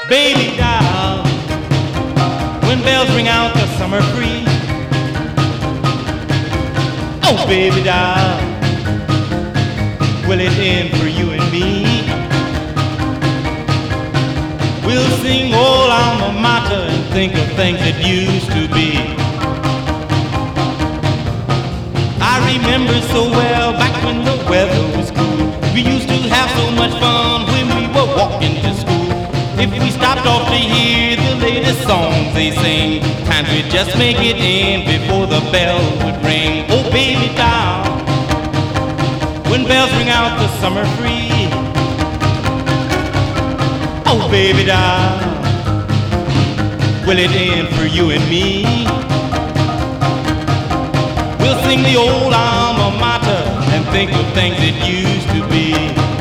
Baby doll, when bells ring out the summer free. Oh, baby doll, will it end for you and me? We'll sing old alma mater and think of things that used to be. I remember so well back when the weather was cool. We used to have so much fun when we were walking to school. If we stopped off to hear the latest songs they sing, times we'd just make it in before the bell would ring. Oh, baby doll, when bells ring out the summer free. Oh, baby doll, will it end for you and me? We'll sing the old alma mater and think of things that used to be.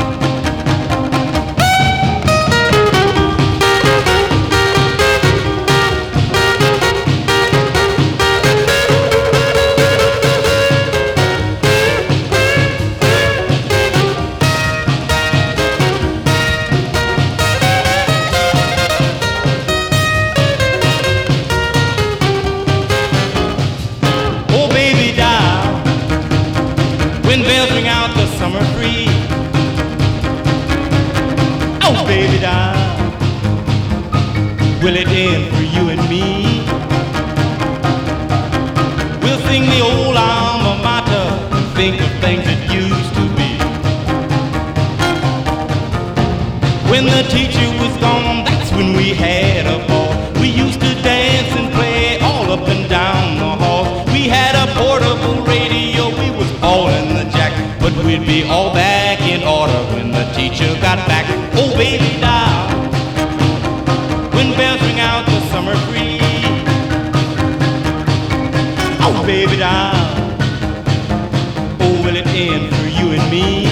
When bells ring out the summer free. Oh, baby doll, will it end for you and me? We'll sing the old alma mater and think of things that used to be. When the teacher was gone, that's when we had a ball. We used to dance and play all up and down the hall. We had a portable radio, we was all in the jack, but we'd be all back in order when the teacher got back. Oh, baby doll, when bells ring out the summer free. Oh, baby doll, oh, will it end for you and me?